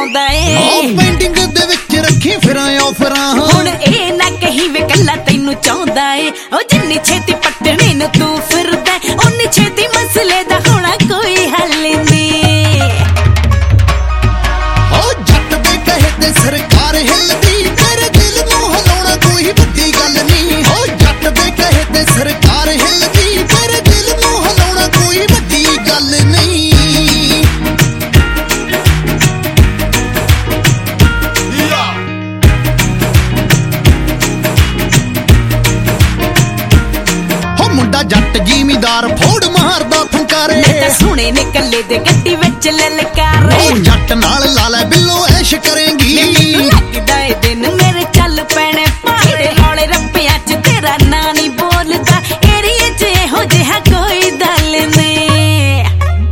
ਆਉਂਦਾ ਏ ਪੈਂਡਿੰਗ ਦੇ ਵਿੱਚ ਰੱਖੀ ਫਿਰਾਂ ਆਫਰਾਂ ਹੁਣ ਇਹ ਨਾ ਕਹੀ ਵੇ ਕੱਲਾ ਤੈਨੂੰ ਚਾਹੁੰਦਾ ਏ ਉਹ ਜਿੰਨੀ ਛੇਤੀ ਪੱਟਣੇ ਨੂੰ ਤੂੰ ਫਿਰਦਾ ਉਨੀ ਛੇਤੀ ਮਸਲੇ ਦਾ ਹੋਣਾ ਕੋਈ ਹੱਲ ਨਹੀਂ ਉਹ ਜੱਟ ਦੇ ਕਹੇ ਤੇ ਸਰਕਾਰ ਹਿੱਲਦੀ ਤੇਰੇ ਦਿਲ ਨੂੰ ਹਿਲਾਉਣਾ ਕੋਈ ਵੱਡੀ ਗੱਲ ਨਹੀਂ ਉਹ ਜੱਟ ਦੇ ਕਹੇ ਤੇ ਸਰਕਾਰ ਹਿੱਲਦੀ ਤੇਰੇ ਦਿਲ ਨੂੰ ਹਿਲਾਉਣਾ ਕੋਈ ਵੱਡੀ ਗੱਲ ਨਹੀਂ ਮੁੰਡਾ ਜੱਟ ਜ਼ਿਮੀਦਾਰ ਫੋੜ ਮਾਰਦਾ ਫੰਕਾਰੇ ਤੇ ਸੁਣੇ ਨੇ ਕੱਲੇ ਦੇ ਗੱਡੀ ਵਿੱਚ ਲਲਕਾਰੇ ਉਹ ਜੱਟ ਨਾਲ ਲਾ ਲੈ ਬਿੱਲੋ ਐਸ਼ ਕਰੇਂਗੀ ਲੱਗਦਾ ਏ ਦਿਨ ਮੇਰੇ ਚੱਲ ਪੈਣੇ ਪਾੜੇ ਹੌਲੇ ਰੱਪਿਆਂ 'ਚ ਤੇਰਾ ਨਾਂ ਨਹੀਂ ਬੋਲਦਾ ਏਰੀਏ 'ਚ ਇਹੋ ਜਿਹਾ ਕੋਈ ਦਲ ਨਹੀਂ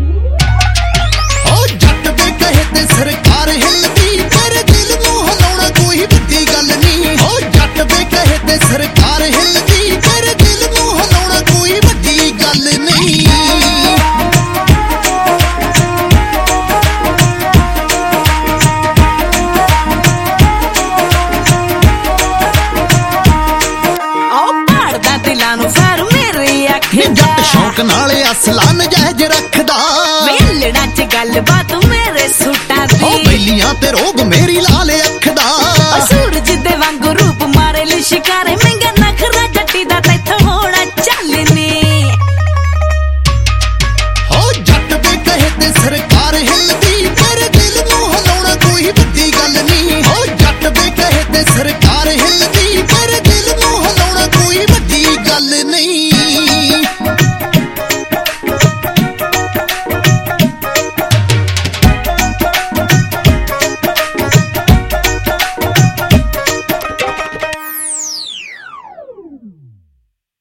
ਉਹ ਜੱਟ ਦੇ ਕਹੇ ਤੇ ਸਰਕਾਰ ਹਿੱਲਦੀ ਤੇਰੇ ਦਿਲ ਨੂੰ ਹਿਲਾਉਣਾ ਕੋਈ ਵੱਡੀ ਗੱਲ ਨਹੀਂ ਉਹ ਜੱਟ ਦੇ ਕਹੇ ਤੇ ਸਰਕਾਰ ਹਿੱਲਦੀ ਤੇਰੇ ਦਿਲ ਨੂੰ ਹਿਲਾਉਣਾ ਕੋਈ ਵੱਡੀ ਗੱਲ ਨਹੀਂ ਦਿਲਾਂ ਨੂੰ ਫਰ ਮੇਰੇ ਅੱਖਾਂ ਜੱਟ ਸ਼ੌਕ ਨਾਲ ਅਸਲਾ ਨਜਾਇਜ਼ ਰੱਖਦਾ ਵੇਲੜਾਂ 'ਚ ਗੱਲਬਾਤ ਮੇਰੇ ਸੂਟਾਂ ਦੀ ਉਹ ਬੈਲੀਆਂ ਤੇ ਰੋਗ ਮੇਰੀ ਲਾਲ ਅੱਖ ਦਾ